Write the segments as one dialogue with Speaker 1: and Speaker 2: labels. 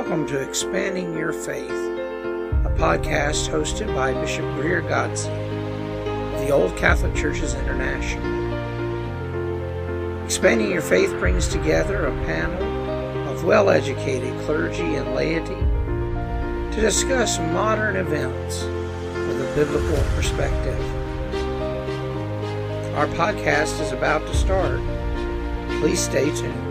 Speaker 1: Welcome to Expanding Your Faith, a podcast hosted by Bishop Greer Godsey of the Old Catholic Churches International. Expanding Your Faith brings together a panel of well-educated clergy and laity to discuss modern events with a biblical perspective. Our podcast is about to start. Please stay tuned.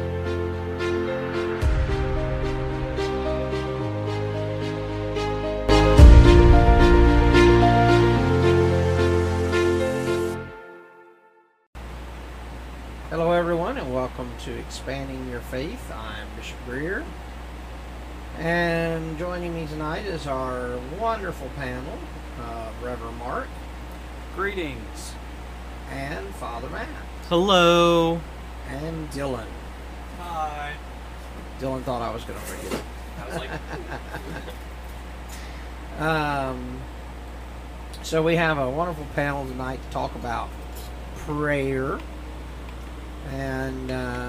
Speaker 1: Hello everyone, and welcome to Expanding Your Faith. I'm Bishop Greer, and joining me tonight is our wonderful panel, Reverend Mark.
Speaker 2: Greetings.
Speaker 1: And Father Matt.
Speaker 2: Hello.
Speaker 1: And Dylan.
Speaker 2: Hi.
Speaker 1: Dylan thought I was going to forget it.
Speaker 2: I was like...
Speaker 1: So we have a wonderful panel tonight to talk about prayer. And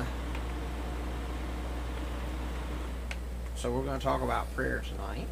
Speaker 1: so we're going to talk about prayer tonight.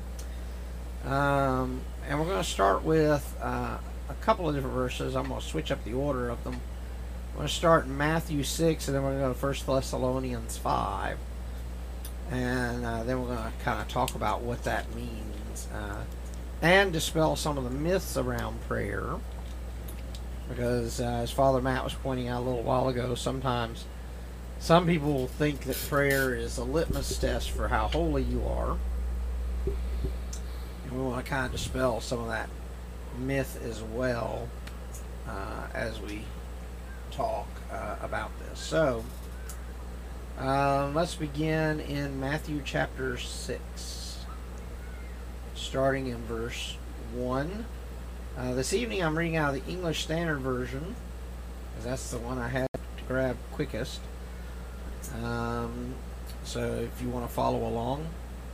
Speaker 1: And we're going to start with a couple of different verses. I'm going to switch up the order of them. I'm going to start in Matthew 6, and then we're going to go to 1 Thessalonians 5. And then we're going to kind of talk about what that means. And dispel some of the myths around prayer. Because as Father Matt was pointing out a little while ago, sometimes some people think that prayer is a litmus test for how holy you are. And we want to kind of dispel some of that myth as well as we talk about this. So, let's begin in Matthew chapter 6, starting in verse 1. This evening I'm reading out of the English Standard Version, because that's the one I had to grab quickest. So if you want to follow along.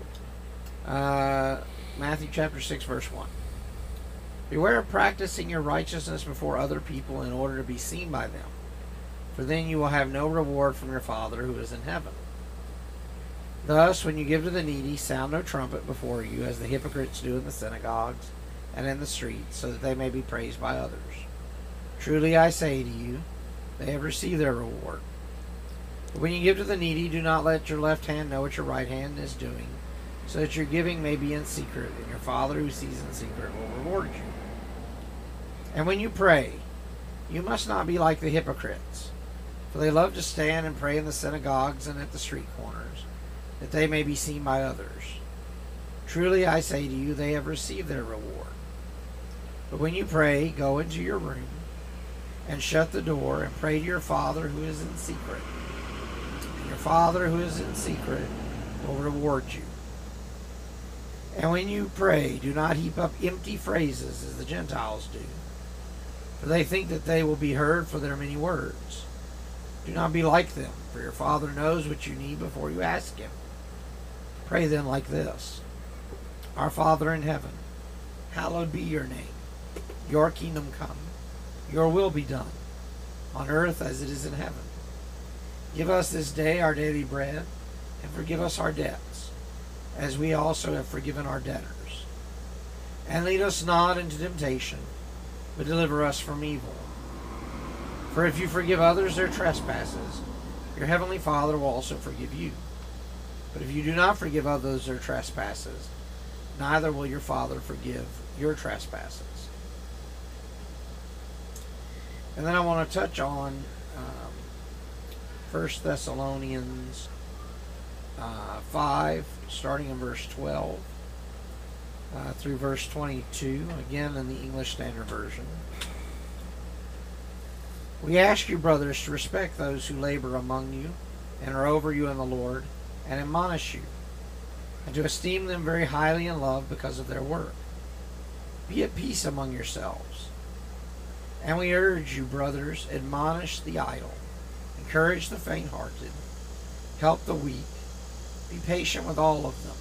Speaker 1: Matthew chapter 6 verse 1. Beware of practicing your righteousness before other people in order to be seen by them, for then you will have no reward from your Father who is in heaven. Thus, when you give to the needy, sound no trumpet before you, as the hypocrites do in the synagogues and in the streets, so that they may be praised by others. Truly I say to you, they have received their reward. But when you give to the needy, do not let your left hand know what your right hand is doing, so that your giving may be in secret, and your Father who sees in secret will reward you. And when you pray, you must not be like the hypocrites, for they love to stand and pray in the synagogues and at the street corners, that they may be seen by others. Truly I say to you, they have received their reward. But when you pray, go into your room and shut the door and pray to your Father who is in secret. And your Father who is in secret will reward you. And when you pray, do not heap up empty phrases as the Gentiles do, for they think that they will be heard for their many words. Do not be like them, for your Father knows what you need before you ask Him. Pray then like this. Our Father in heaven, hallowed be your name. Your kingdom come. Your will be done, on earth as it is in heaven. Give us this day our daily bread, and forgive us our debts, as we also have forgiven our debtors. And lead us not into temptation, but deliver us from evil. For if you forgive others their trespasses, your heavenly Father will also forgive you. But if you do not forgive others their trespasses, neither will your Father forgive your trespasses. And then I want to touch on 1 Thessalonians 5, starting in verse 12 through verse 22, again in the English Standard Version. We ask you, brothers, to respect those who labor among you and are over you in the Lord and admonish you, and to esteem them very highly in love because of their work. Be at peace among yourselves. And we urge you, brothers, admonish the idle, encourage the faint-hearted, help the weak, be patient with all of them.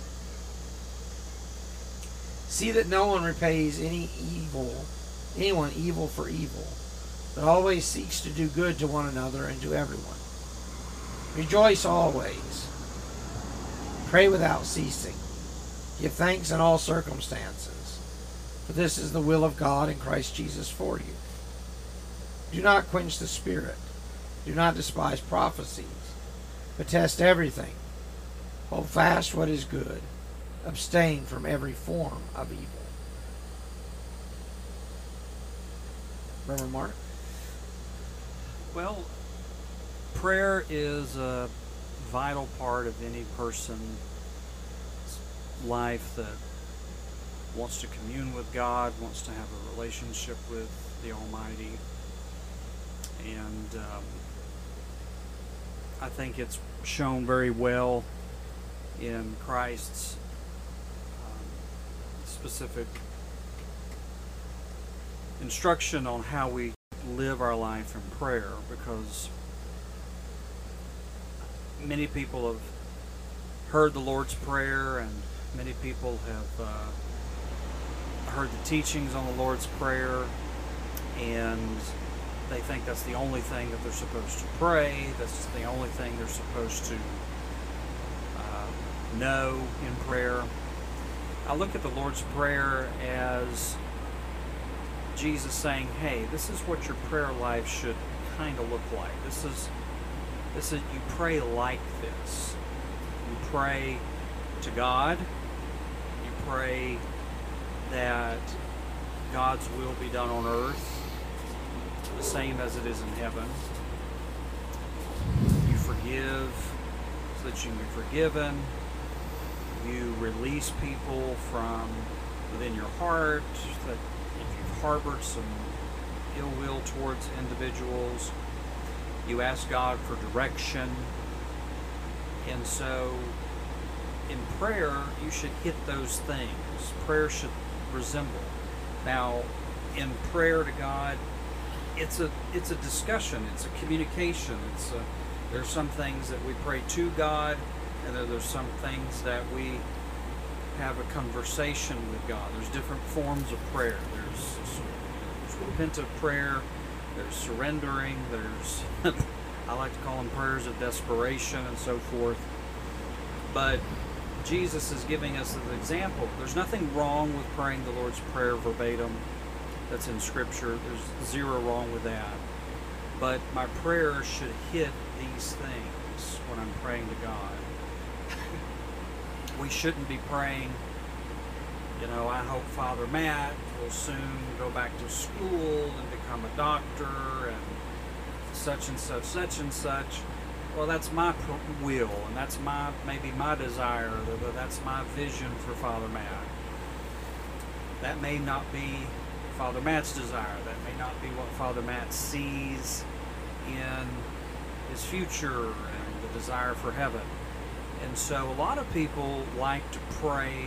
Speaker 1: See that no one repays anyone evil for evil, but always seeks to do good to one another and to everyone. Rejoice always. Pray without ceasing. Give thanks in all circumstances, for this is the will of God in Christ Jesus for you. Do not quench the Spirit. Do not despise prophecies, but test everything. Hold fast what is good. Abstain from every form of evil. Reverend Mark?
Speaker 2: Well, prayer is a vital part of any person's life that wants to commune with God, wants to have a relationship with the Almighty. And I think it's shown very well in Christ's specific instruction on how we live our life in prayer, because many people have heard the Lord's Prayer, and many people have heard the teachings on the Lord's Prayer, and they think that's the only thing that they're supposed to pray. That's the only thing they're supposed to know in prayer. I look at the Lord's Prayer as Jesus saying, hey, this is what your prayer life should kind of look like. This is you pray like this. You pray to God. You pray that God's will be done on earth, the same as it is in heaven. You forgive so that you can be forgiven. You release people from within your heart, that if you've harbored some ill will towards individuals, you ask God for direction. And so in prayer, you should hit those things. Prayer should resemble. Now, in prayer to God, it's a discussion, it's a communication. There's some things that we pray to God, and there's some things that we have a conversation with God. There's different forms of prayer. There's repentant prayer, there's surrendering, there's I like to call them prayers of desperation and so forth. But Jesus is giving us an example. There's nothing wrong with praying the Lord's Prayer verbatim that's in Scripture. There's zero wrong with that. But my prayer should hit these things when I'm praying to God. We shouldn't be praying, I hope Father Matt will soon go back to school and become a doctor and such and such, such and such. Well, that's my will, and that's maybe my desire, that's my vision for Father Matt. That may not be Father Matt's desire. That may not be what Father Matt sees in his future and the desire for heaven. And so a lot of people like to pray,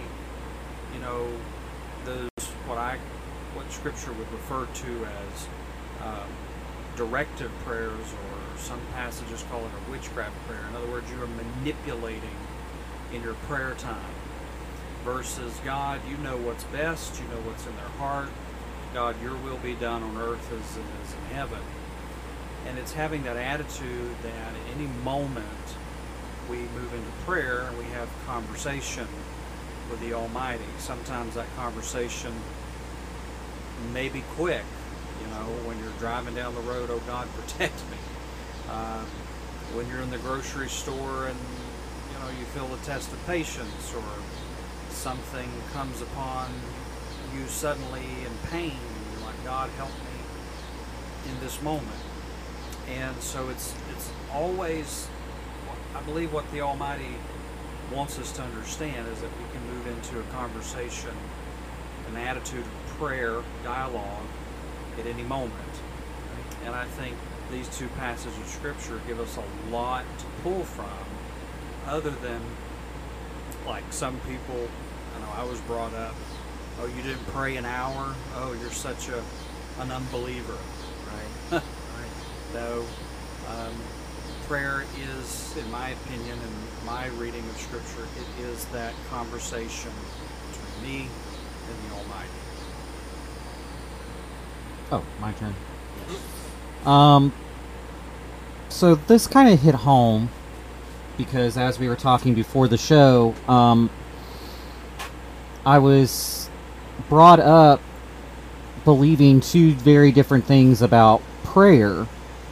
Speaker 2: those what Scripture would refer to as directive prayers, or some passages call it a witchcraft prayer. In other words, you are manipulating in your prayer time versus God, you know what's best, you know what's in their heart. God, your will be done on earth as it is in heaven. And it's having that attitude that at any moment we move into prayer and we have conversation with the Almighty. Sometimes that conversation may be quick, when you're driving down the road, oh God, protect me. When you're in the grocery store and, you feel the test of patience, or something comes upon you suddenly in pain, and you're like, God, help me in this moment. And so it's always, I believe what the Almighty wants us to understand is that we can move into a conversation, an attitude of prayer, dialogue, at any moment. And I think these two passages of Scripture give us a lot to pull from, other than, like some people, I was brought up, oh, you didn't pray an hour? Oh, you're such an unbeliever, right? No. Prayer is, in my opinion, and my reading of Scripture, it is that conversation between me and the Almighty.
Speaker 3: Oh, my turn. So this kind of hit home because as we were talking before the show, I was brought up believing two very different things about prayer.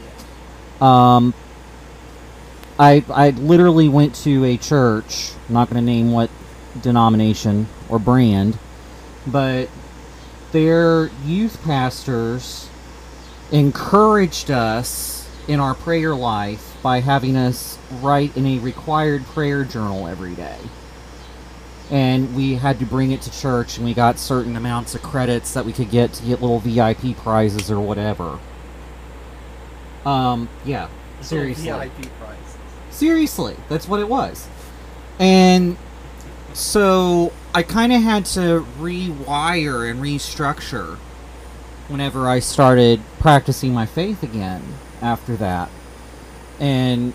Speaker 3: I literally went to a church, I'm not going to name what denomination or brand, but their youth pastors encouraged us in our prayer life by having us write in a required prayer journal every day. And we had to bring it to church, and we got certain amounts of credits that we could get to get little VIP prizes or whatever. Yeah, seriously.
Speaker 1: VIP prizes.
Speaker 3: Seriously, that's what it was. And so I kind of had to rewire and restructure whenever I started practicing my faith again after that. And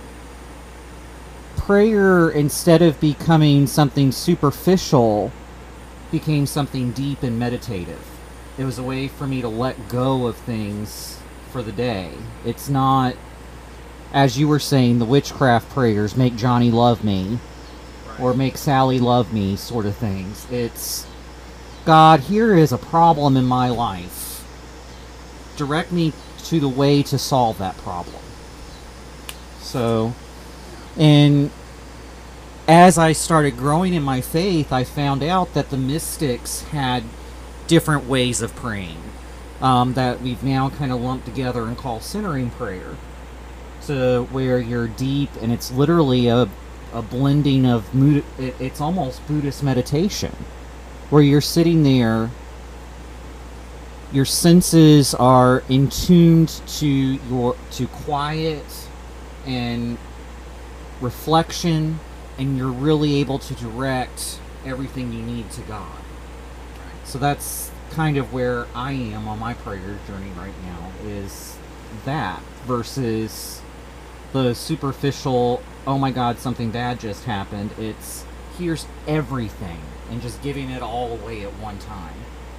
Speaker 3: prayer, instead of becoming something superficial, became something deep and meditative. It was a way for me to let go of things for the day. It's not, as you were saying, the witchcraft prayers, make Johnny love me,
Speaker 2: Right.
Speaker 3: or make Sally love me sort of things. It's, God, here is a problem in my life. Direct me to the way to solve that problem. So, and as I started growing in my faith, I found out that the mystics had different ways of praying that we've now kind of lumped together and call centering prayer. So where you're deep, and it's literally a blending of it's almost Buddhist meditation, where you're sitting there, your senses are in tuned to quiet and reflection, and you're really able to direct everything you need to God. So that's kind of where I am on my prayer journey right now, is that versus the superficial, oh my God, something bad just happened. It's, here's everything, and just giving it all away at one time.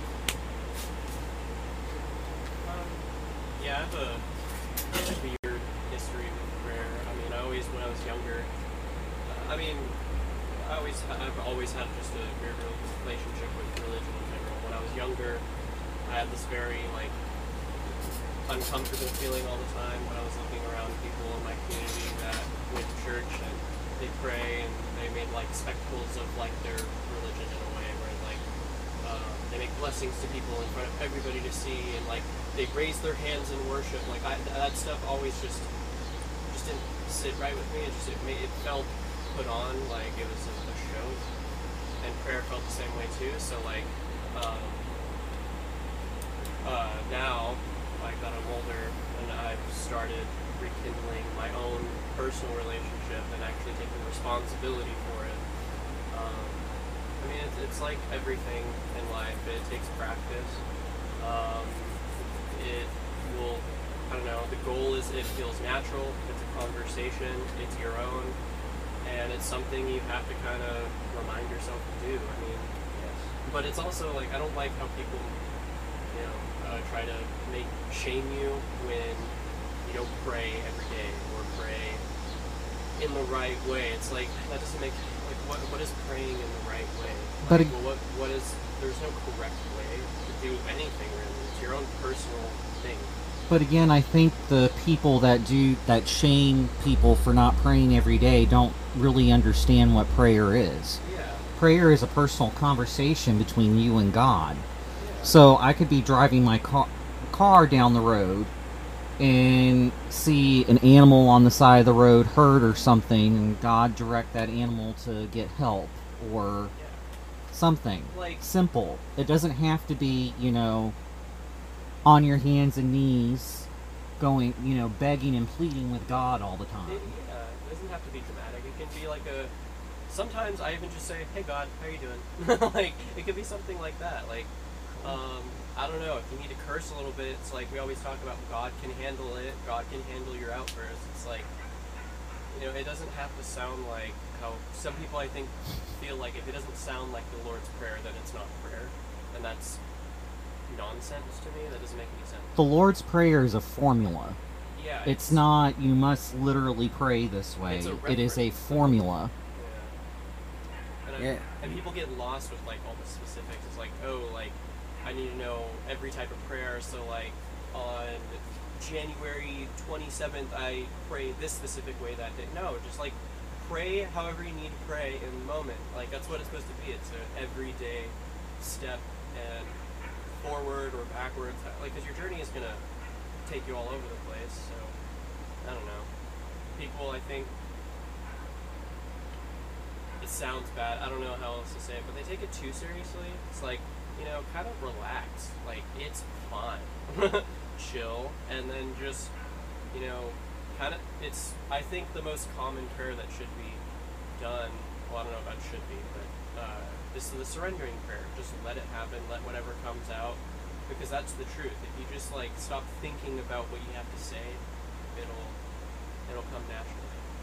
Speaker 4: Yeah, I have a weird history with prayer. I mean, when I was younger, I've always had just a weird relationship with religion in general. When I was younger, I had this very, uncomfortable feeling all the time when I was looking around people in my community that went to church and they pray and they made, spectacles of, their religion in a way where, they make blessings to people in front of everybody to see, and, they raise their hands in worship. That stuff always just didn't sit right with me. It felt put on, it was a show, and prayer felt the same way too. So now that I'm older and I've started rekindling my own personal relationship and actually taking responsibility for it. It's like everything in life. It takes practice. It will, I don't know, the goal is it feels natural, it's a conversation, it's your own, and it's something you have to kind of remind yourself to do. But it's also, I don't like how people, try to shame you when you don't pray every day or pray in the right way. It's that doesn't make, what is praying in the right way?
Speaker 3: But
Speaker 4: what is, there's no correct way to do anything really. It's your own personal thing.
Speaker 3: But again, I think the people that shame people for not praying every day don't really understand what prayer is.
Speaker 4: Yeah.
Speaker 3: Prayer is a personal conversation between you and God. So I could be driving my car down the road and see an animal on the side of the road hurt or something, and God direct that animal to get help or something simple. It doesn't have to be, on your hands and knees going, begging and pleading with God all the time.
Speaker 4: It doesn't have to be dramatic. It can be sometimes I even just say, hey God, how are you doing? It could be something like that. I don't know, if you need to curse a little bit, it's we always talk about God can handle it, God can handle your outbursts. It's it doesn't have to sound like how some people, I think, feel if it doesn't sound like the Lord's Prayer, then it's not prayer. And that's nonsense to me. That doesn't make any sense.
Speaker 3: The Lord's Prayer is a formula.
Speaker 4: Yeah.
Speaker 3: It's not, you must literally pray this way.
Speaker 4: It's a
Speaker 3: It is a
Speaker 4: reference.
Speaker 3: formula.
Speaker 4: Yeah.
Speaker 1: Yeah.
Speaker 4: And people get lost with like all the specifics. It's like, oh, like I need to know every type of prayer. So like on January 27th, I pray this specific way that day. No, just like pray however you need to pray in the moment. Like that's what it's supposed to be. It's an everyday step and forward or backwards. Like, because your journey is gonna take you all over the place. So I don't know. People, I think. It sounds bad. I don't know how else to say it, but they take it too seriously. It's like, kind of relax. Like, it's fine. Chill. And then just, kind of, it's, I think the most common prayer that should be done, well, I don't know about should be, but this is the surrendering prayer. Just let it happen. Let whatever comes out. Because that's the truth. If you just, like, stop thinking about what you have to say, it'll come naturally.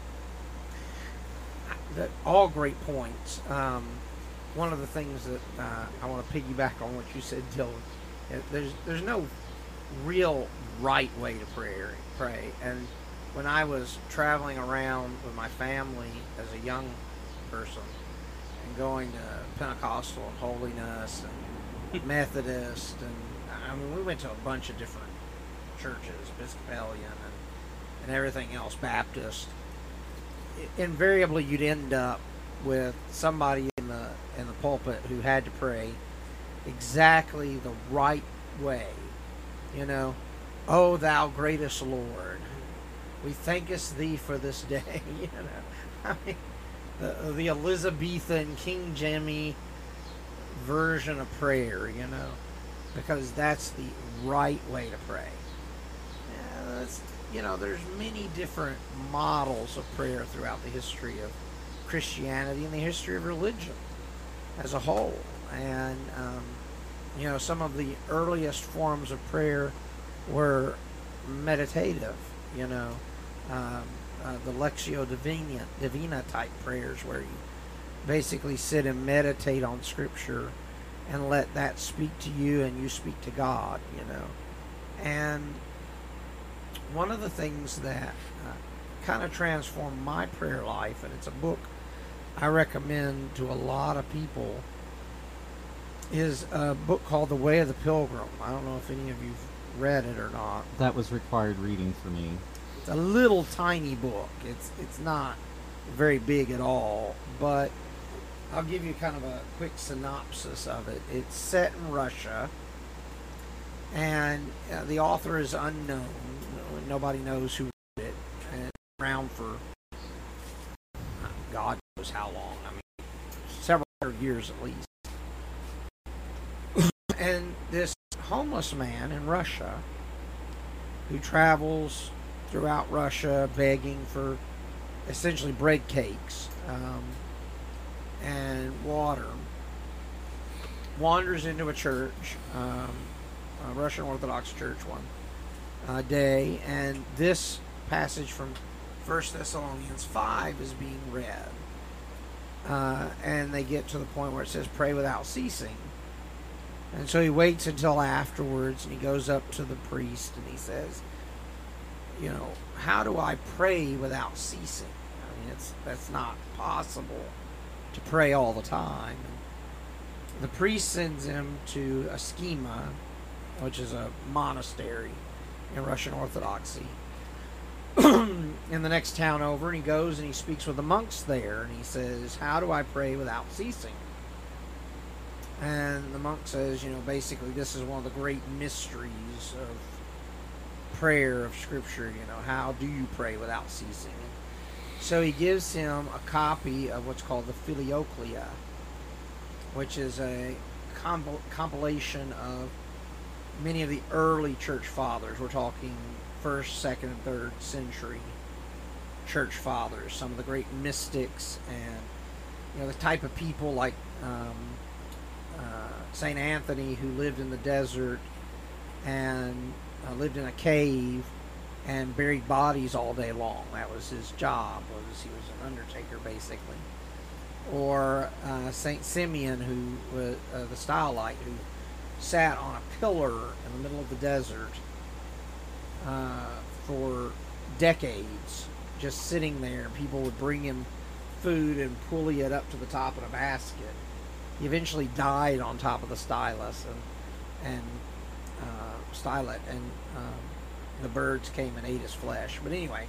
Speaker 1: All great points. One of the things that I want to piggyback on what you said, Dylan. There's no real right way to pray. And when I was traveling around with my family as a young person and going to Pentecostal and Holiness and Methodist, and I mean we went to a bunch of different churches, Episcopalian and everything else, Baptist. Invariably you'd end up with somebody in the pulpit who had to pray exactly the right way. Oh thou greatest Lord, we thankest thee for this day. I mean, the Elizabethan King Jimmy version of prayer, because that's the right way to pray. There's many different models of prayer throughout the history of Christianity and the history of religion as a whole. And, some of the earliest forms of prayer were meditative, the Lectio Divina type prayers where you basically sit and meditate on Scripture and let that speak to you and you speak to God, And one of the things that kind of transformed my prayer life, and it's a book I recommend to a lot of people, is a book called The Way of the Pilgrim. I don't know if any of you've read it or not.
Speaker 3: That was required reading for me.
Speaker 1: It's a little tiny book. It's not very big at all, but I'll give you kind of a quick synopsis of it. It's set in Russia, and the author is unknown. Nobody knows who wrote it, and it's around for God knows how long. I mean, several hundred years at least. And this homeless man in Russia who travels throughout Russia begging for essentially bread cakes and water, wanders into a church, a Russian Orthodox church one day, and this passage from 1 Thessalonians 5 is being read. And they get to the point where it says, pray without ceasing. And so he waits until afterwards, and he goes up to the priest, and he says, how do I pray without ceasing? I mean, that's not possible to pray all the time. And the priest sends him to a schema, which is a monastery in Russian Orthodoxy, in the next town over, and he goes and he speaks with the monks there, and he says, how do I pray without ceasing? And the monk says, basically this is one of the great mysteries of prayer, of Scripture, how do you pray without ceasing? And so he gives him a copy of what's called the Filioquia, which is a compilation of many of the early church fathers. We're talking 1st, 2nd, and 3rd century church fathers, some of the great mystics, and the type of people like St. Anthony, who lived in the desert and lived in a cave and buried bodies all day long. That was his job. He was an undertaker, basically. Or St. Simeon, who was the Stylite, who sat on a pillar in the middle of the desert for decades just sitting there. People would bring him food and pulley it up to the top of a basket. He eventually died on top of the stylet, and the birds came and ate his flesh. But anyway,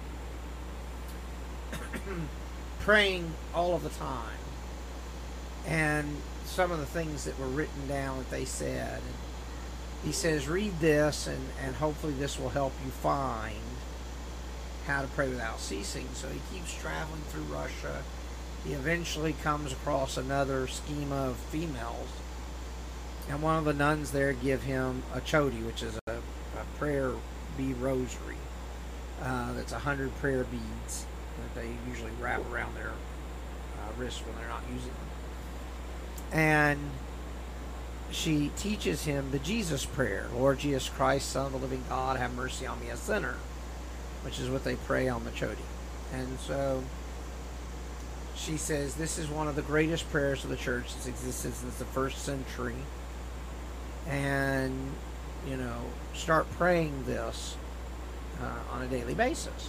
Speaker 1: praying all of the time, and some of the things that were written down that they said. And he says, read this, and hopefully this will help you find how to pray without ceasing. So he keeps traveling through Russia. He eventually comes across another schema of females, and one of the nuns there give him a chodi, which is a prayer bead rosary. That's 100 prayer beads that they usually wrap around their wrists when they're not using them. And she teaches him the Jesus prayer, Lord Jesus Christ, Son of the living God, have mercy on me, a sinner, which is what they pray on the chodi. And so she says this is one of the greatest prayers of the church that's existed since the 1st century. And, start praying this on a daily basis.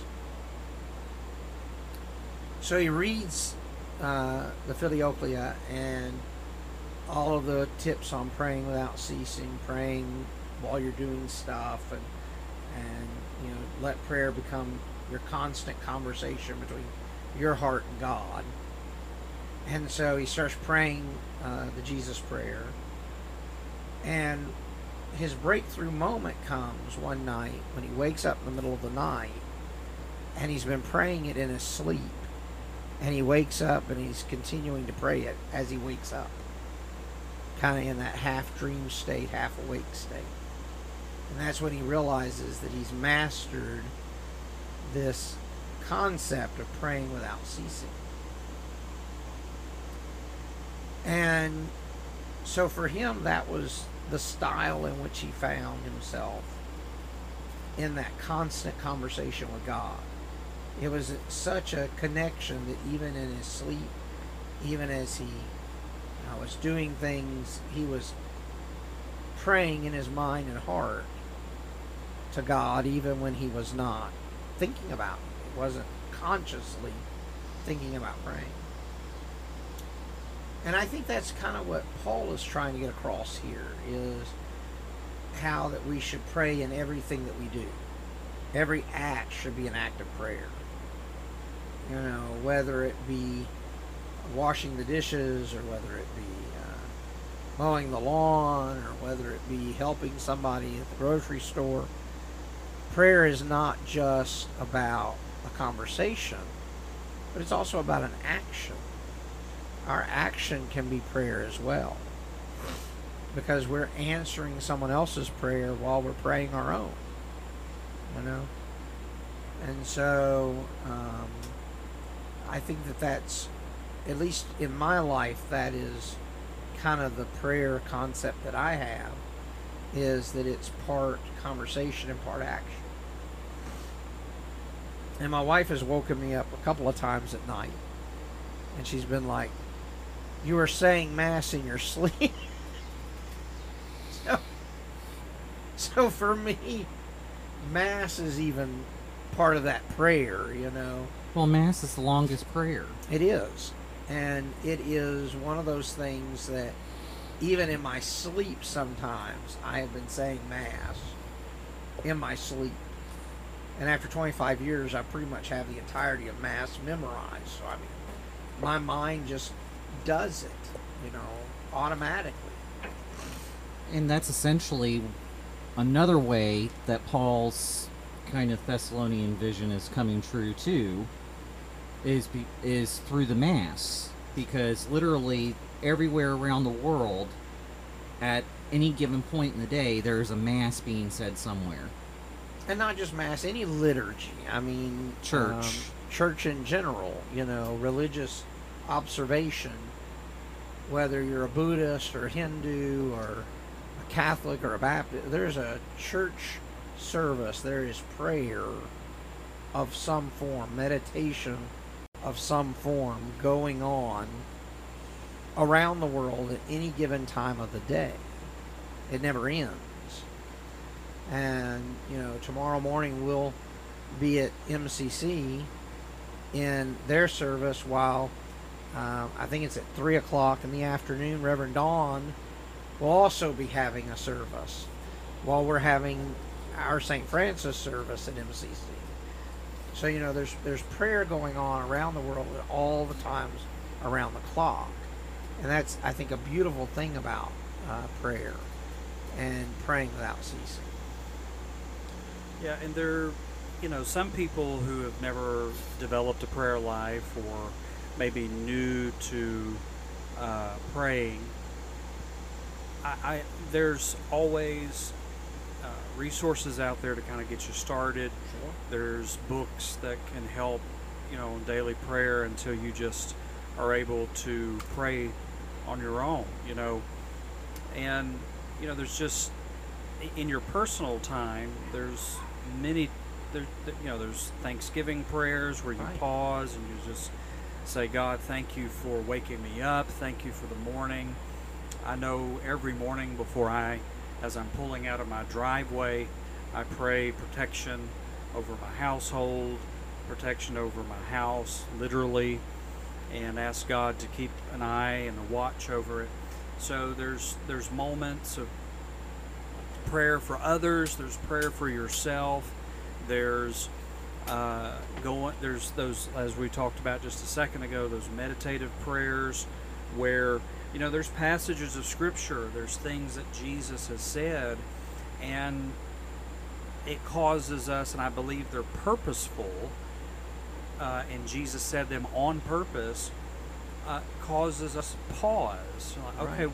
Speaker 1: So he reads the Filioquia and all of the tips on praying without ceasing, praying while you're doing stuff, and let prayer become your constant conversation between your heart and God. And so he starts praying the Jesus prayer, and his breakthrough moment comes one night when he wakes up in the middle of the night, and he's been praying it in his sleep, and he wakes up and he's continuing to pray it as he wakes up, kind of in that half dream state, half awake state. And that's when he realizes that he's mastered this concept of praying without ceasing. And so for him, that was the style in which he found himself in that constant conversation with God. It was such a connection that even in his sleep, even as he was doing things, he was praying in his mind and heart to God, even when he was not thinking about it. It wasn't consciously thinking about praying. And I think that's kind of what Paul is trying to get across here, is how that we should pray in everything that we do. Every act should be an act of prayer. Whether it be washing the dishes, or whether it be mowing the lawn, or whether it be helping somebody at the grocery store. Prayer is not just about a conversation, but it's also about an action. Our action can be prayer as well, because we're answering someone else's prayer while we're praying our own. And so I think that's, at least in my life, that is kind of the prayer concept that I have, is that it's part conversation and part action. And my wife has woken me up a couple of times at night, and she's been like, you were saying Mass in your sleep. So for me, Mass is even part of that prayer,
Speaker 3: Well, Mass is the longest prayer.
Speaker 1: It is. And it is one of those things that even in my sleep sometimes I have been saying Mass in my sleep. And after 25 years, I pretty much have the entirety of Mass memorized. So, my mind just does it, automatically.
Speaker 3: And that's essentially another way that Paul's kind of Thessalonian vision is coming true too, is through the Mass. Because literally everywhere around the world, at any given point in the day, there's a Mass being said somewhere.
Speaker 1: And not just Mass, any liturgy.
Speaker 3: Church.
Speaker 1: Church in general, religious observation, whether you're a Buddhist or a Hindu or a Catholic or a Baptist, there's a church service, there is prayer of some form, meditation of some form going on around the world at any given time of the day. It never ends. And tomorrow morning we'll be at MCC in their service while I think it's at 3 o'clock in the afternoon. Reverend Dawn will also be having a service while we're having our St. Francis service at MCC. So, you know, there's prayer going on around the world at all the times around the clock. And that's, I think, a beautiful thing about prayer and praying without ceasing.
Speaker 2: Yeah, and there, you know, some people who have never developed a prayer life or maybe new to praying, there's always resources out there to kind of get you started.
Speaker 1: Sure.
Speaker 2: There's books that can help, you know, in daily prayer until you just are able to pray on your own, you know. And, you know, there's just, in your personal time, there's many, you know, there's Thanksgiving prayers where you
Speaker 1: Right.
Speaker 2: pause and you just say, God, thank you for waking me up. Thank you for the morning. I know every morning before as I'm pulling out of my driveway, I pray protection over my household, protection over my house, literally, and ask God to keep an eye and a watch over it. So there's moments of prayer for others. There's prayer for yourself. There's there's those, as we talked about just a second ago, those meditative prayers where, you know, there's passages of Scripture, there's things that Jesus has said, and it causes us, and I believe they're purposeful, and Jesus said them on purpose, causes us to pause. Like, okay,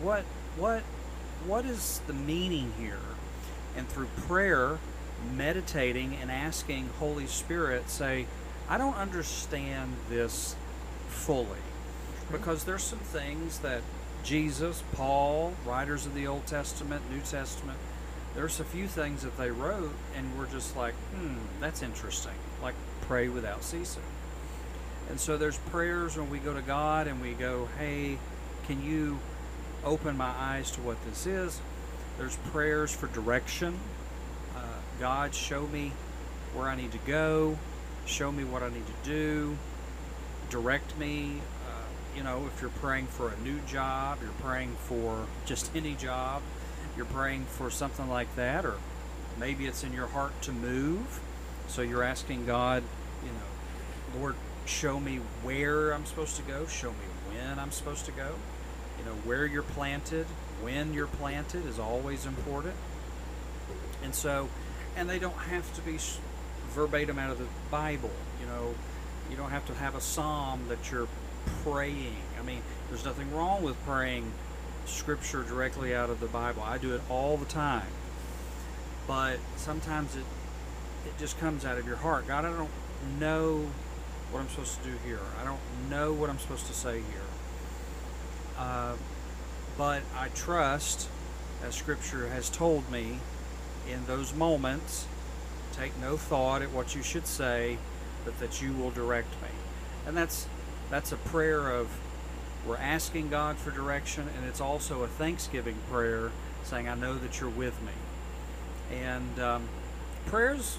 Speaker 2: what is the meaning here? And through prayer, meditating, and asking Holy Spirit, say, I don't understand this fully. Because there's some things that Jesus, Paul, writers of the Old Testament, New Testament, there's a few things that they wrote, and we're just like, that's interesting. Like, pray without ceasing. And so there's prayers when we go to God and we go, hey, can you open my eyes to what this is? There's prayers for direction. God, show me where I need to go. Show me what I need to do. Direct me. You know, if you're praying for a new job, you're praying for just any job, you're praying for something like that, or maybe it's in your heart to move. So you're asking God, you know, Lord, show me where I'm supposed to go. Show me when I'm supposed to go. You know, where you're planted, when you're planted is always important. And so, and they don't have to be verbatim out of the Bible. You know, you don't have to have a psalm that you're praying. I mean, there's nothing wrong with praying Scripture directly out of the Bible. I do it all the time. But sometimes it just comes out of your heart. God, I don't know what I'm supposed to do here. I don't know what I'm supposed to say here. But I trust, as Scripture has told me, in those moments, take no thought at what you should say, but that you will direct me. And that's a prayer of, we're asking God for direction, and it's also a thanksgiving prayer saying, I know that you're with me. And prayers,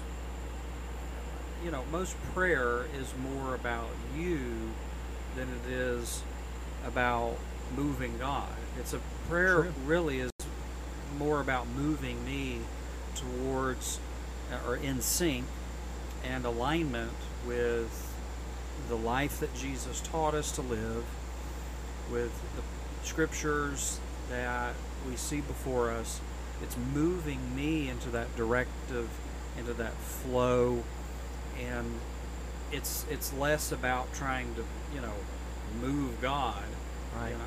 Speaker 2: you know, most prayer is more about you than it is about moving God. It's a prayer.
Speaker 1: True.
Speaker 2: Really is more about moving me towards or in sync and alignment with the life that Jesus taught us to live, with the Scriptures that we see before us. It's moving me into that directive, into that flow, and it's less about trying to, you know, move God.
Speaker 1: Right.
Speaker 2: You know,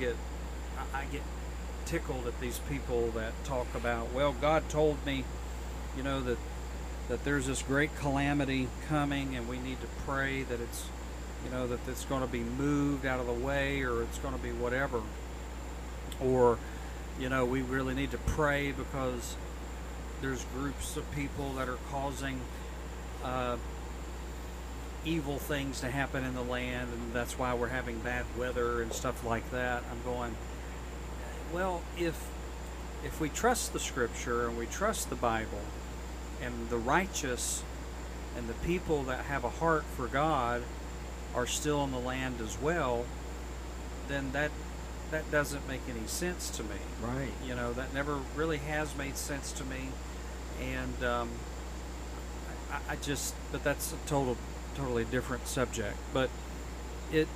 Speaker 2: I get tickled at these people that talk about, well, God told me, you know, that there's this great calamity coming, and we need to pray that it's, you know, that it's going to be moved out of the way, or it's going to be whatever. Or, you know, we really need to pray because there's groups of people that are causing evil things to happen in the land, and that's why we're having bad weather and stuff like that. I'm going, well, if we trust the Scripture and we trust the Bible, and the righteous and the people that have a heart for God are still in the land as well, then that doesn't make any sense to me.
Speaker 1: Right.
Speaker 2: You know, that never really has made sense to me, and I just, but that's a totally different subject. But it,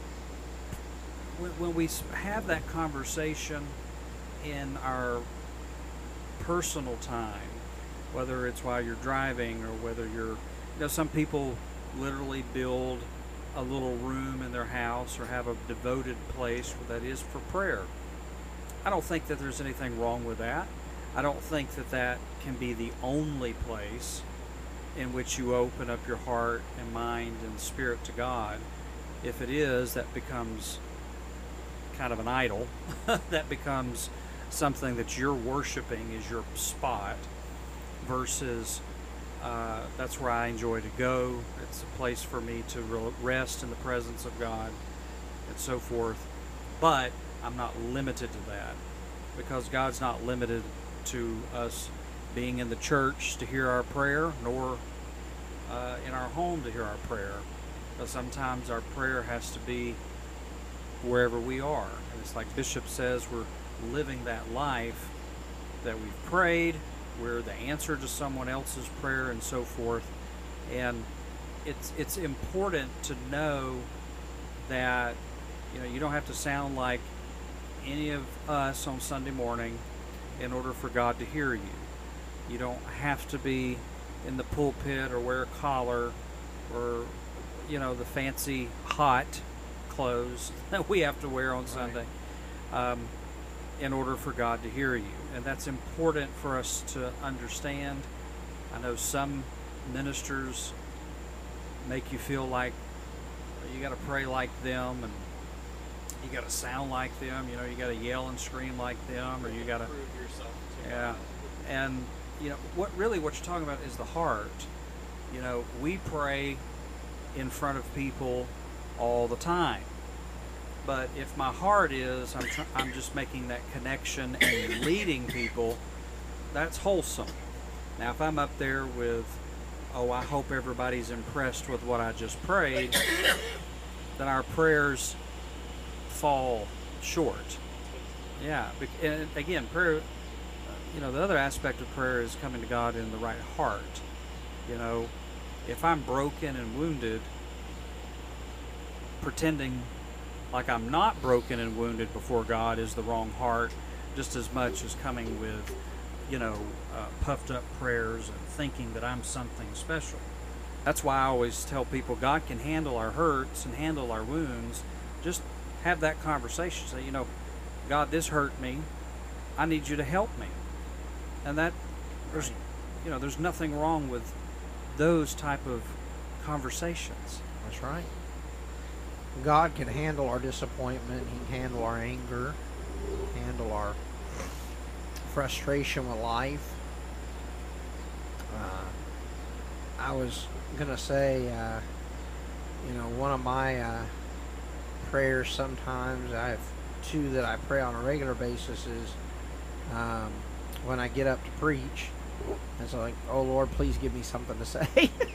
Speaker 2: when we have that conversation in our personal time, whether it's while you're driving or whether you're, some people literally build a little room in their house or have a devoted place that is for prayer. I don't think that there's anything wrong with that. I don't think that that can be the only place in which you open up your heart and mind and spirit to God. If it is, that becomes kind of an idol. That becomes something that you're worshiping as your spot versus that's where I enjoy to go. It's a place for me to rest in the presence of God and so forth. But I'm not limited to that, because God's not limited to us being in the church to hear our prayer, nor in our home to hear our prayer. But sometimes our prayer has to be wherever we are. And it's like Bishop says, we're living that life that we've prayed. We're the answer to someone else's prayer and so forth. And it's important to know that, you don't have to sound like any of us on Sunday morning in order for God to hear you. You don't have to be in the pulpit or wear a collar or, the fancy hot clothes that we have to wear on Sunday in order for God to hear you. And that's important for us to understand. I know some ministers make you feel like you got to pray like them and you got to sound like them, you got to yell and scream like them, or you got to
Speaker 4: prove yourself to
Speaker 2: yeah.
Speaker 4: God.
Speaker 2: And what you're talking about is the heart. We pray in front of people all the time, but if my heart is I'm just making that connection and leading people, that's wholesome. Now if I'm up there with, I hope everybody's impressed with what I just prayed, then our prayers fall short. Yeah, and again, prayer, the other aspect of prayer is coming to God in the right heart. If I'm broken and wounded, pretending like I'm not broken and wounded before God is the wrong heart, just as much as coming with, puffed up prayers and thinking that I'm something special. That's why I always tell people God can handle our hurts and handle our wounds. Just have that conversation. Say, God, this hurt me. I need you to help me. And that there's nothing wrong with those type of conversations.
Speaker 1: That's right. God can handle our disappointment. He can handle our anger, handle our frustration with life. I was going to say, one of my prayers sometimes, I have two that I pray on a regular basis, is when I get up to preach, it's like, oh Lord, please give me something to say.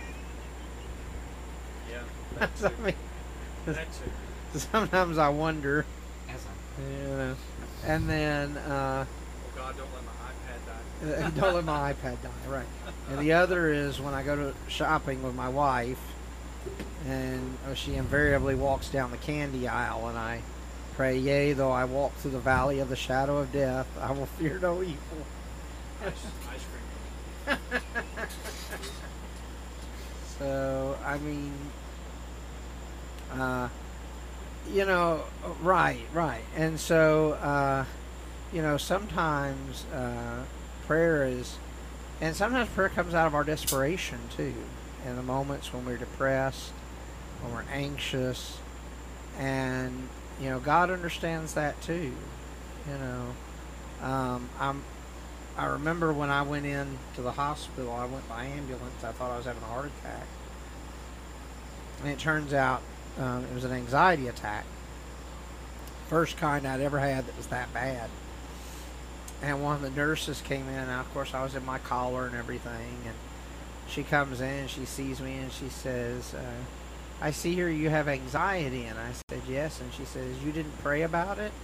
Speaker 2: Yeah,
Speaker 1: That's, I mean,
Speaker 2: that too.
Speaker 1: sometimes I wonder,
Speaker 3: As a
Speaker 1: and then
Speaker 2: Well, God, don't let my iPad die.
Speaker 1: don't let my iPad die, right. And the other is when I go to shopping with my wife, and she invariably walks down the candy aisle, and I pray, yea, though I walk through the valley of the shadow of death, I will fear no evil.
Speaker 2: Ice cream.
Speaker 1: So, I mean, right. And so, sometimes prayer is, and sometimes prayer comes out of our desperation too, in the moments when we're depressed, when we're anxious, and, God understands that too, I remember when I went in to the hospital, I went by ambulance. I thought I was having a heart attack. And it turns out it was an anxiety attack. First kind I'd ever had that was that bad. And one of the nurses came in, and of course I was in my collar and everything. she comes in, she sees me, and she says, I see here you have anxiety. And I said, yes. And she says, you didn't pray about it?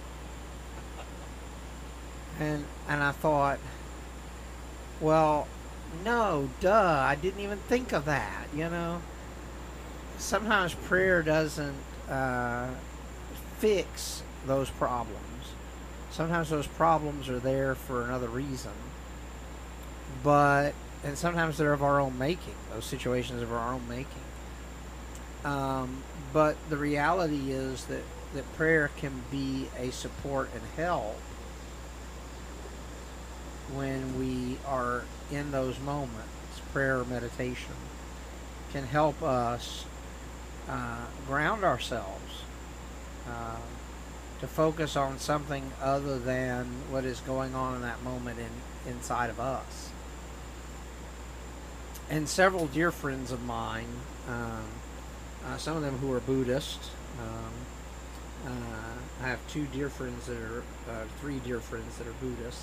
Speaker 1: And I thought, well, no, duh, I didn't even think of that, Sometimes prayer doesn't fix those problems. Sometimes those problems are there for another reason. And sometimes they're of our own making. Those situations of our own making. But the reality is that prayer can be a support and help when we are in those moments. Prayer or meditation can help us ground ourselves, to focus on something other than what is going on in that moment inside of us. And several dear friends of mine, some of them who are Buddhist, I have three dear friends that are Buddhist,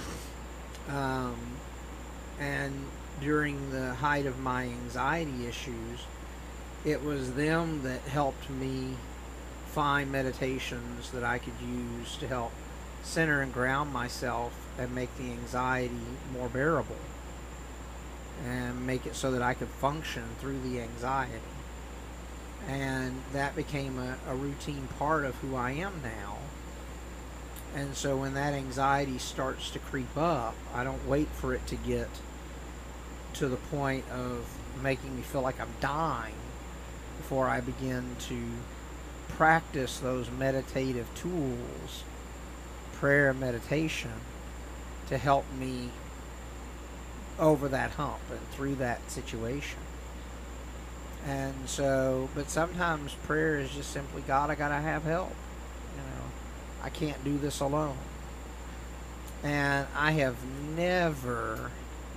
Speaker 1: and during the height of my anxiety issues, it was them that helped me find meditations that I could use to help center and ground myself and make the anxiety more bearable and make it so that I could function through the anxiety. And that became a routine part of who I am now. And so when that anxiety starts to creep up, I don't wait for it to get to the point of making me feel like I'm dying before I begin to practice those meditative tools, prayer and meditation, to help me over that hump and through that situation. And so, but sometimes prayer is just simply, God, I gotta have help. I can't do this alone. And I have never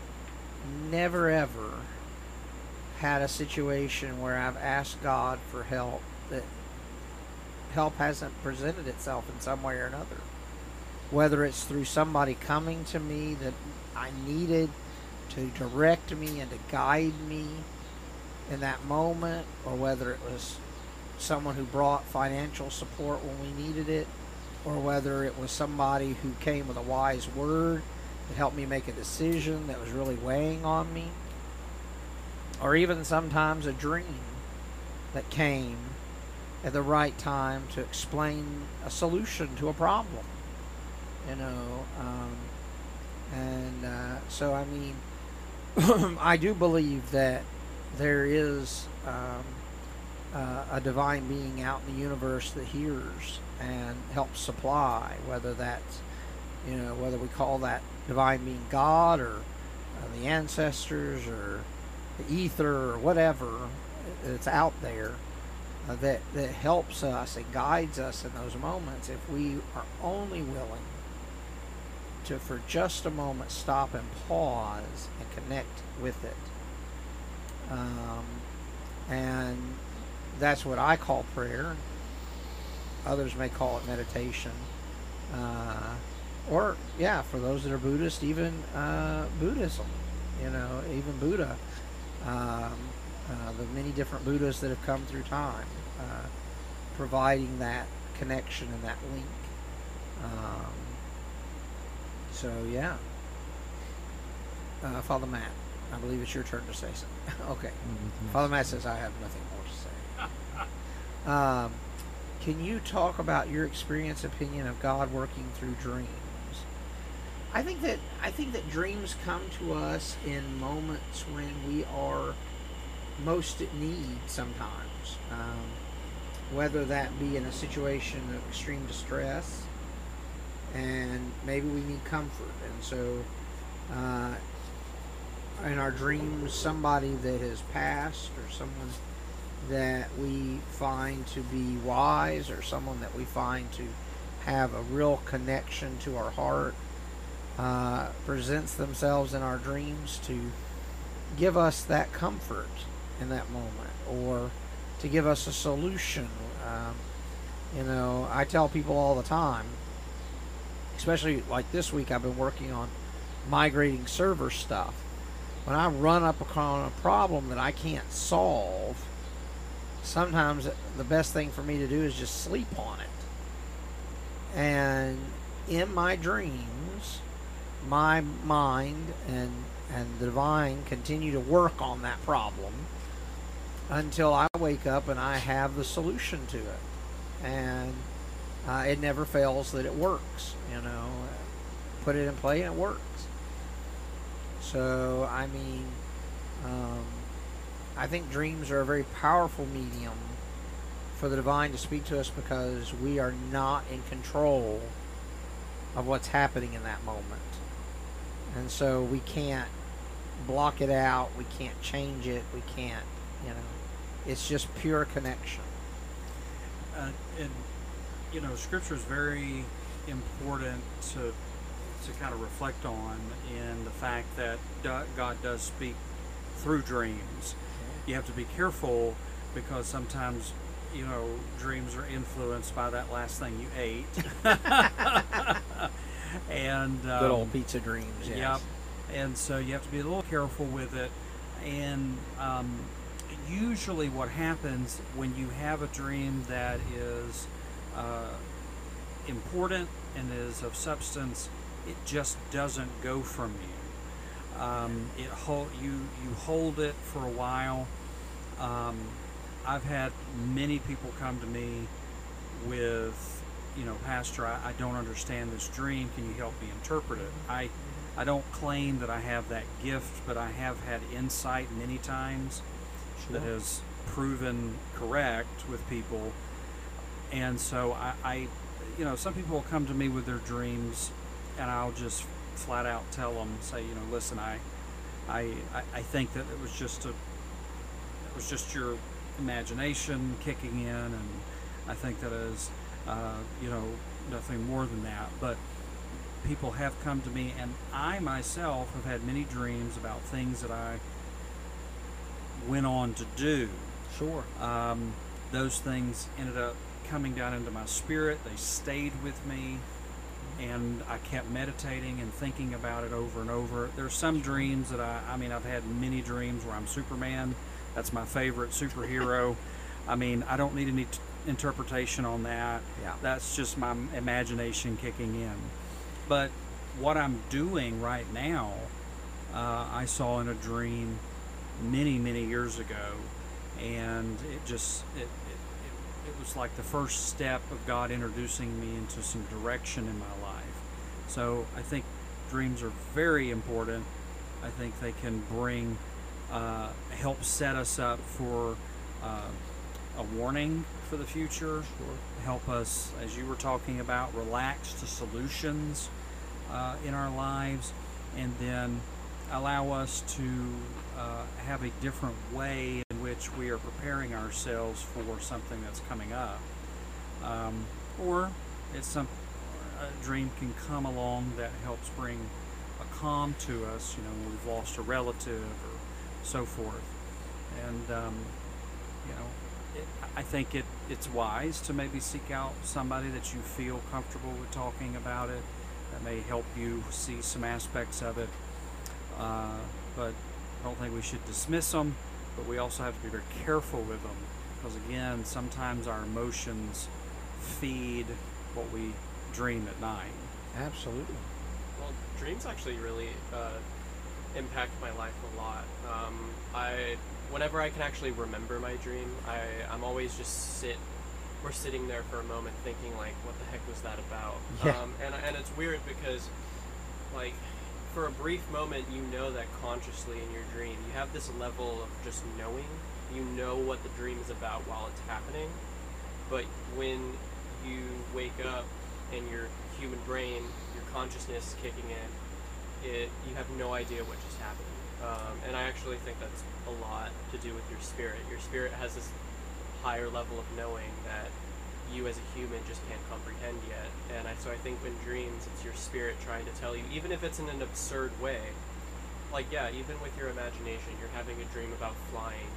Speaker 1: ever had a situation where I've asked God for help that help hasn't presented itself in some way or another. Whether it's through somebody coming to me that I needed to direct me and to guide me in that moment, or whether it was someone who brought financial support when we needed it, or whether it was somebody who came with a wise word that helped me make a decision that was really weighing on me, or even sometimes a dream that came at the right time to explain a solution to a problem, so I mean, I do believe that there is a divine being out in the universe that hears and helps supply, whether that's, whether we call that divine being God or the ancestors or the ether or whatever that's out there, that helps us and guides us in those moments, if we are only willing to, for just a moment, stop and pause and connect with it. And that's what I call prayer. Others may call it meditation. Or, for those that are Buddhist, even Buddhism. Even Buddha. The many different Buddhas that have come through time, providing that connection and that link. Father Matt, I believe it's your turn to say something. Okay. Father Matt says I have nothing more to say. Can you talk about your experience, opinion of God working through dreams? I think that dreams come to us in moments when we are most at need sometimes. Whether that be in a situation of extreme distress, and maybe we need comfort. And so in our dreams, somebody that has passed, or someone that we find to be wise, or someone that we find to have a real connection to our heart, presents themselves in our dreams to give us that comfort in that moment, or to give us a solution. I tell people all the time, especially like this week, I've been working on migrating server stuff. when I run up upon a problem that I can't solve, sometimes the best thing for me to do is just sleep on it. And in my dreams, my mind and the divine continue to work on that problem until I wake up and I have the solution to it. And it never fails that it works, you know. Put it in play and it works. So, I mean, I think dreams are a very powerful medium for the divine to speak to us because we are not in control of what's happening in that moment. And so we can't block it out, we can't change it, we can't, you know, it's just pure connection.
Speaker 2: And you know, Scripture is very important to kind of reflect on in the fact that God does speak through dreams. You have to be careful because sometimes, you know, dreams are influenced by that last thing you ate. And
Speaker 1: good old pizza dreams. Yes.
Speaker 2: Yep. And so you have to be a little careful with it. And usually what happens when you have a dream that is important and is of substance, it just doesn't go from you. You hold it for a while. I've had many people come to me with, you know, Pastor, I don't understand this dream. Can you help me interpret it? I don't claim that I have that gift, but I have had insight many times that has proven correct with people. And so I you know, some people will come to me with their dreams and I'll just flat out tell them, say, you know, listen, I think that it was just your imagination kicking in, and I think that is, you know, nothing more than that. But people have come to me, and I myself have had many dreams about things that I went on to do.
Speaker 1: Sure.
Speaker 2: Those things ended up coming down into my spirit. They stayed with me, and I kept meditating and thinking about it over and over. There's some dreams that I mean, I've had many dreams where I'm Superman. That's my favorite superhero. I mean, I don't need any interpretation on that.
Speaker 1: Yeah.
Speaker 2: That's just my imagination kicking in. But what I'm doing right now, I saw in a dream many, many years ago, and it was like the first step of God introducing me into some direction in my life. So I think dreams are very important. I think they can bring, help set us up for a warning for the future.
Speaker 1: Sure.
Speaker 2: Help us, as you were talking about, relax to solutions in our lives, and then allow us to have a different way in which we are preparing ourselves for something that's coming up. Or it's a dream can come along that helps bring a calm to us, you know, when we've lost a relative or so forth. And, you know, I think it's wise to maybe seek out somebody that you feel comfortable with talking about it, that may help you see some aspects of it. But I don't think we should dismiss them, but we also have to be very careful with them, because again, sometimes our emotions feed what we dream at night.
Speaker 1: Absolutely.
Speaker 4: Well, dreams actually really impact my life a lot. Whenever I can actually remember my dream, I'm always just we're sitting there for a moment thinking like, what the heck was that about?
Speaker 1: Yeah.
Speaker 4: And it's weird because, like, for a brief moment, you know that consciously in your dream, you have this level of just knowing. You know what the dream is about while it's happening. But when you wake up and your human brain, your consciousness is kicking in, you have no idea what just happened. And I actually think that's a lot to do with your spirit. Your spirit has this higher level of knowing that you as a human just can't comprehend yet. And so I think in dreams, it's your spirit trying to tell you, even if it's in an absurd way, like, yeah, even with your imagination, you're having a dream about flying.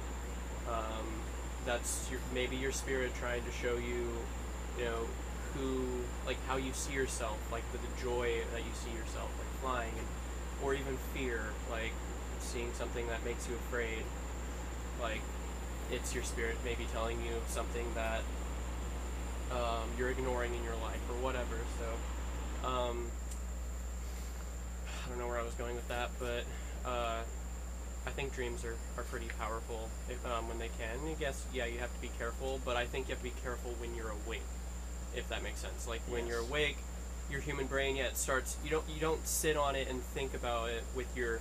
Speaker 4: That's maybe your spirit trying to show you, you know, how you see yourself, like the joy that you see yourself, like flying, or even fear, like seeing something that makes you afraid, like it's your spirit maybe telling you something that you're ignoring in your life or whatever. So I don't know where I was going with that, but I think dreams are pretty powerful when they can. And I guess, yeah, you have to be careful, but I think you have to be careful when you're awake, if that makes sense. Like when you're awake, your human brain, yeah, it starts. You don't sit on it and think about it with your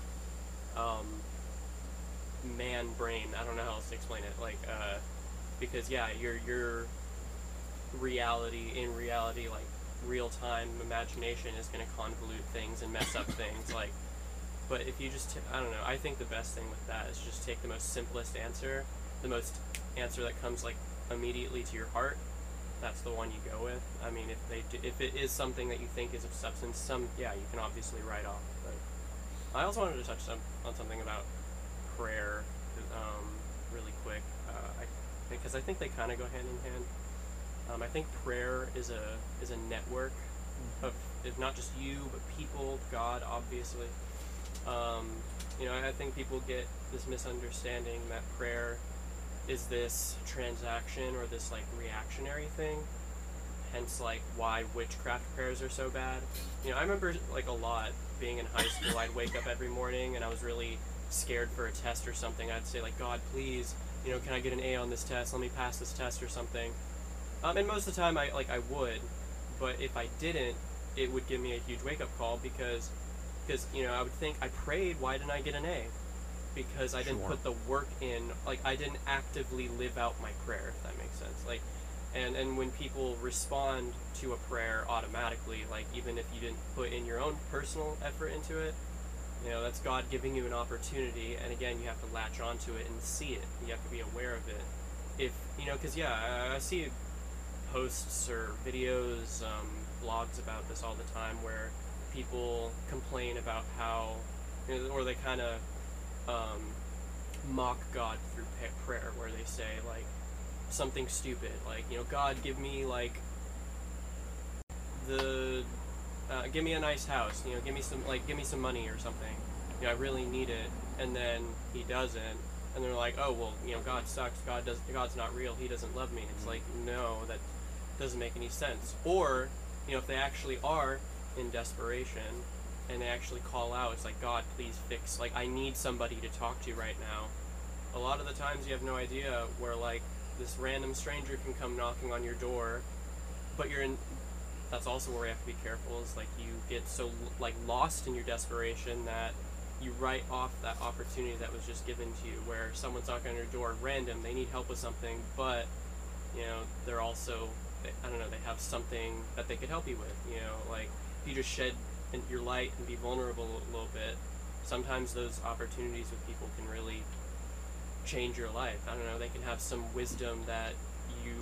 Speaker 4: man brain. I don't know how else to explain it. Like because yeah, your reality, like real time imagination is going to convolute things and mess up things. Like, but if you just I don't know. I think the best thing with that is just take the most simplest answer, the most answer that comes like immediately to your heart. That's the one you go with. I mean, if it is something that you think is of substance, you can obviously write off. But I also wanted to touch on something about prayer, really quick, because I think they kind of go hand in hand. I think prayer is a network of, if not just you, but people, God, obviously. I think people get this misunderstanding that prayer is this transaction or this like reactionary thing, hence like why witchcraft prayers are so bad. I remember like a lot being in high school, I'd wake up every morning and I was really scared for a test or something. I'd say like, God, please, can I get an A on this test? Let me pass this test or something. And most of the time I would, but if I didn't, it would give me a huge wake-up call because I would think, I prayed, why didn't I get an A? Because I didn't put the work in, like I didn't actively live out my prayer, if that makes sense. Like, and when people respond to a prayer automatically, like even if you didn't put in your own personal effort into it, that's God giving you an opportunity, and again, you have to latch onto it and see it. You have to be aware of it. If, because I see posts or videos, blogs about this all the time where people complain about how, or they kind of mock God through prayer, where they say like something stupid, like God, give me like give me a nice house, give me some money or something, I really need it, and then he doesn't, and they're like, oh well, God sucks, God's not real, he doesn't love me. It's like, no, that doesn't make any sense. Or if they actually are in desperation and they actually call out, it's like, God, please fix, like I need somebody to talk to right now. A lot of the times you have no idea where like this random stranger can come knocking on your door, but that's also where you have to be careful, is like you get so like lost in your desperation that you write off that opportunity that was just given to you, where someone's knocking on your door random, they need help with something, but they're also, I don't know, they have something that they could help you with, like if you just shed your light and be vulnerable a little bit, sometimes those opportunities with people can really change your life. I don't know, they can have some wisdom that you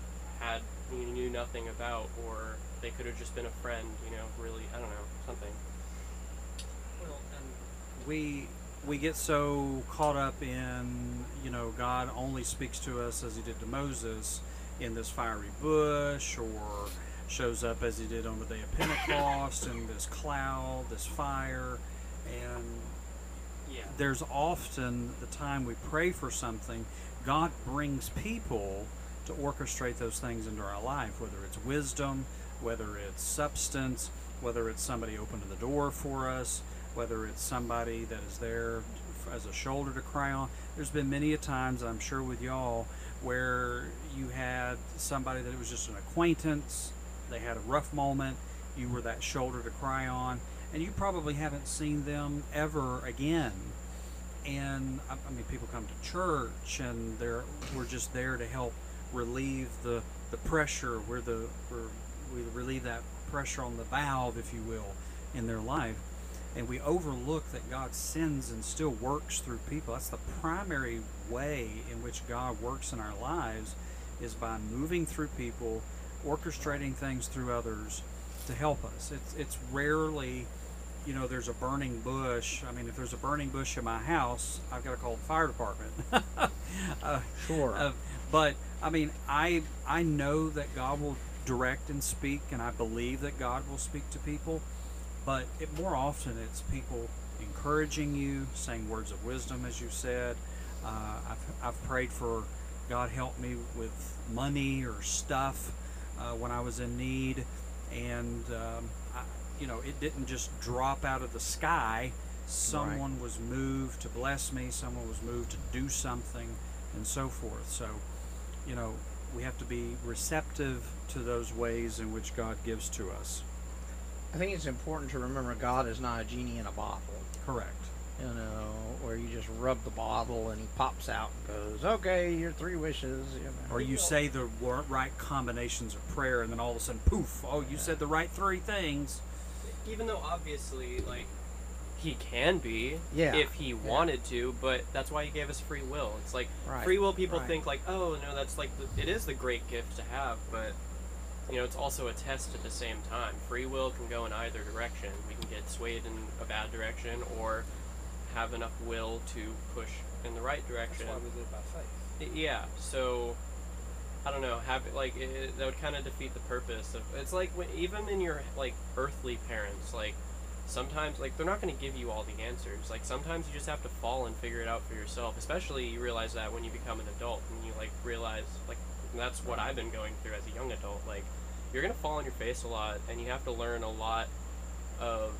Speaker 4: knew nothing about, or they could have just been a friend, really, I don't know, something.
Speaker 2: Well, and we get so caught up in, God only speaks to us as he did to Moses in this fiery bush, or shows up as he did on the day of Pentecost in this cloud, this fire, and there's often the time we pray for something, God brings people to orchestrate those things into our life, whether it's wisdom, whether it's substance, whether it's somebody opening the door for us, whether it's somebody that is there as a shoulder to cry on. There's been many a times, I'm sure with y'all, where you had somebody that was just an acquaintance, they had a rough moment, you were that shoulder to cry on, and you probably haven't seen them ever again. And I mean, people come to church and we're just there to help relieve the pressure, we relieve that pressure on the valve, if you will, in their life. And we overlook that God sends and still works through people. That's the primary way in which God works in our lives, is by moving through people, orchestrating things through others to help us. It's rarely, there's a burning bush. I mean, if there's a burning bush in my house, I've got to call the fire department.
Speaker 1: Sure.
Speaker 2: But I mean, I know that God will direct and speak, and I believe that God will speak to people. But more often, it's people encouraging you, saying words of wisdom, as you said. I've prayed for God help me with money or stuff when I was in need, and it didn't just drop out of the sky. Someone was moved to bless me. Someone was moved to do something, and so forth. So, we have to be receptive to those ways in which God gives to us.
Speaker 1: I think it's important to remember God is not a genie in a bottle.
Speaker 2: Correct.
Speaker 1: Where you just rub the bottle and he pops out and goes, okay, your 3 wishes.
Speaker 2: Or you say the right combinations of prayer, and then all of a sudden, poof! Oh, you said the right 3 things.
Speaker 4: Even though obviously, like, he can be if he wanted to, but that's why he gave us free will. It's like free will. People think like, oh no, that's like it is the great gift to have, but it's also a test at the same time. Free will can go in either direction. We can get swayed in a bad direction, or have enough will to push in the right direction.
Speaker 5: That's why we live by faith.
Speaker 4: Yeah, so I don't know. That would kind of defeat the purpose of. It's like even in your like earthly parents, like sometimes like they're not going to give you all the answers. Like sometimes you just have to fall and figure it out for yourself. Especially you realize that when you become an adult, and you like realize like that's what I've been going through as a young adult. Like you're going to fall on your face a lot, and you have to learn a lot of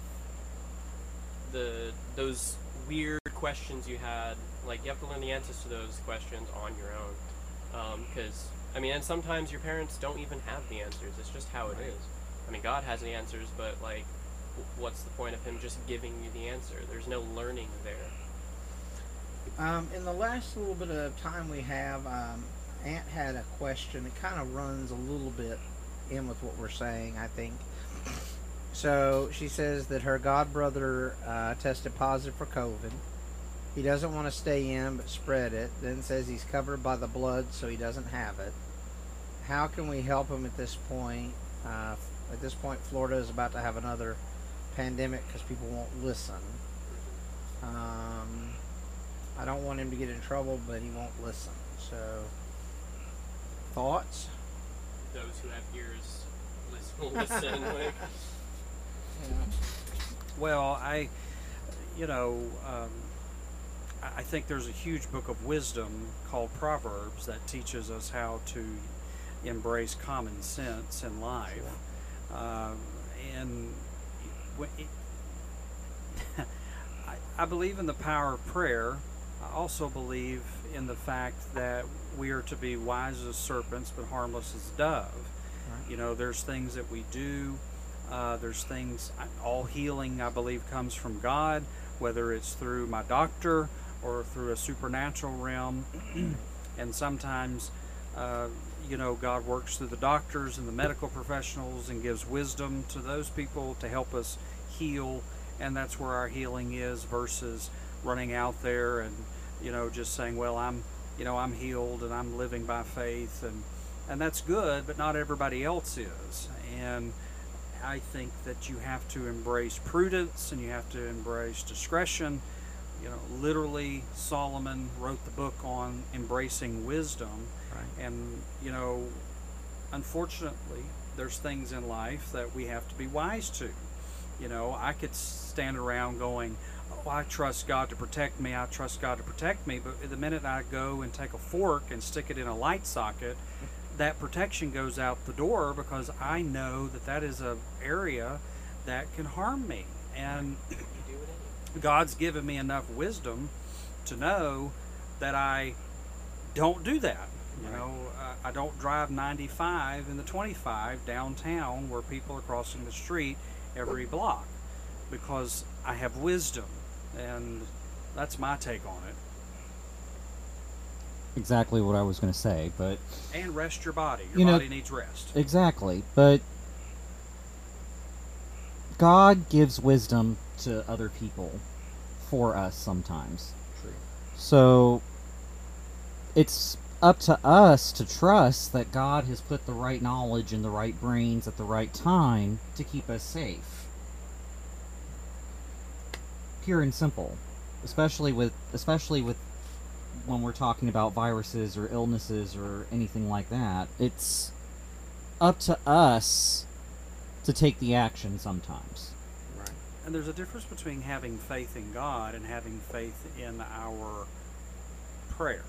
Speaker 4: those weird questions you had. Like you have to learn the answers to those questions on your own, because and sometimes your parents don't even have the answers. It's just how it is. God has the answers, but like what's the point of him just giving you the answer? There's no learning there.
Speaker 1: In the last little bit of time we have, Aunt had a question. It kind of runs a little bit in with what we're saying, I think. So she says that her godbrother tested positive for COVID. He doesn't want to stay in but spread it. Then says he's covered by the blood so he doesn't have it. How can we help him at this point? At this point, Florida is about to have another pandemic because people won't listen. I don't want him to get in trouble, but he won't listen. So, thoughts?
Speaker 4: Those who have ears will listen. Like.
Speaker 2: Well, I think there's a huge book of wisdom called Proverbs that teaches us how to embrace common sense in life. I believe in the power of prayer. I also believe in the fact that we are to be wise as serpents but harmless as a dove. Right. There's things that we do. There's things, all healing I believe comes from God, whether it's through my doctor or through a supernatural realm. And sometimes, God works through the doctors and the medical professionals and gives wisdom to those people to help us heal. And that's where our healing is, versus running out there and, just saying, well, I'm healed and I'm living by faith. And that's good, but not everybody else is. And I think that you have to embrace prudence and you have to embrace discretion. Literally, Solomon wrote the book on embracing wisdom. Right. And, unfortunately, there's things in life that we have to be wise to. I could stand around going, oh, I trust God to protect me, I trust God to protect me. But the minute I go and take a fork and stick it in a light socket, that protection goes out the door, because I know that is an area that can harm me. And God's given me enough wisdom to know that I don't do that. I don't drive 95 in the 25 downtown where people are crossing the street every block, because I have wisdom. And that's my take on it.
Speaker 3: Exactly what I was going to say, but...
Speaker 2: And rest your body. Your body needs rest.
Speaker 3: Exactly, but God gives wisdom to other people for us sometimes.
Speaker 1: True.
Speaker 3: So it's up to us to trust that God has put the right knowledge in the right brains at the right time to keep us safe. Pure and simple. Especially with when we're talking about viruses or illnesses or anything like that. It's up to us to take the action sometimes.
Speaker 1: Right.
Speaker 2: And there's a difference between having faith in God and having faith in our prayer.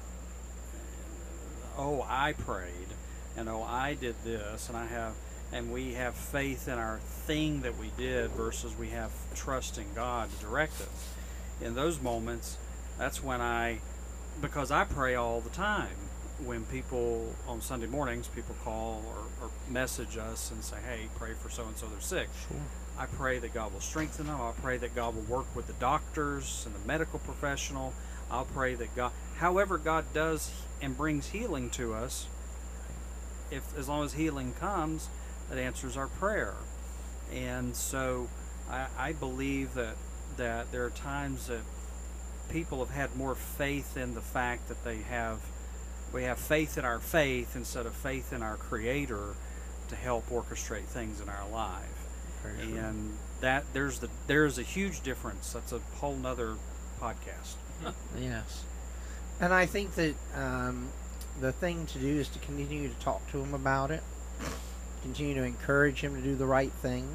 Speaker 2: Oh, I prayed, and oh, I did this, and we have faith in our thing that we did versus we have trust in God to direct us. In those moments, that's when because I pray all the time. When people on Sunday mornings, people call or message us and say, hey, pray for so-and-so, they're sick.
Speaker 1: Sure.
Speaker 2: I pray that God will strengthen them. I'll pray that God will work with the doctors and the medical professional. I'll pray that God, however God does and brings healing to us, as long as healing comes, that answers our prayer. And so I believe that there are times that people have had more faith in the fact that we have faith in our faith instead of faith in our Creator to help orchestrate things in our life. And that there's a huge difference. That's a whole nother podcast.
Speaker 1: Yes. And I think that the thing to do is to continue to talk to him about it, continue to encourage him to do the right thing,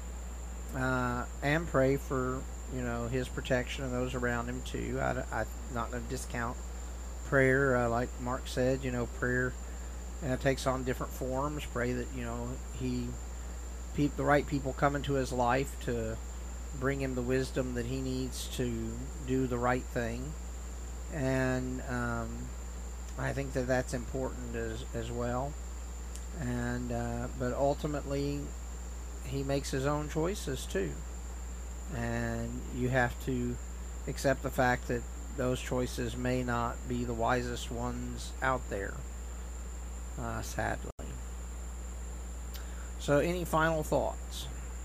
Speaker 1: and pray for his protection and those around him too. I'm not going to discount prayer, like Mark said. Prayer takes on different forms. Pray that the right people come into his life to bring him the wisdom that he needs to do the right thing, and I think that that's important as well. And but ultimately, he makes his own choices too, and you have to accept the fact that those choices may not be the wisest ones out there, sadly. So, any final thoughts?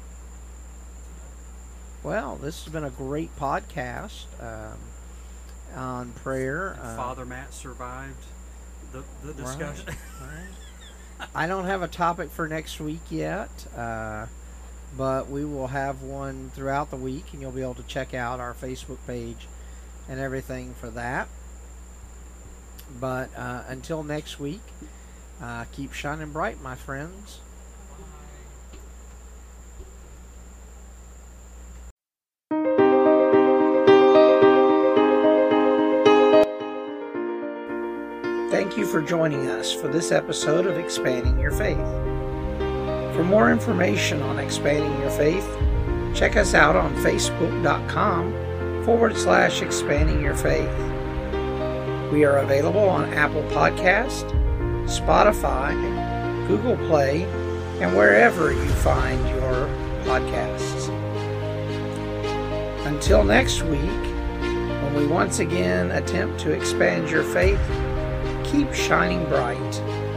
Speaker 1: Well, this has been a great podcast on prayer.
Speaker 2: Father Matt survived the discussion.
Speaker 1: Right. I don't have a topic for next week yet, but we will have one throughout the week, and you'll be able to check out our Facebook page and everything for that. But until next week, keep shining bright, my friends. Thank you for joining us for this episode of Expanding Your Faith. For more information on Expanding Your Faith, check us out on Facebook.com/Expanding Your Faith. We are available on Apple Podcast, Spotify, Google Play, and wherever you find your podcasts. Until next week, when we once again attempt to expand your faith, keep shining bright.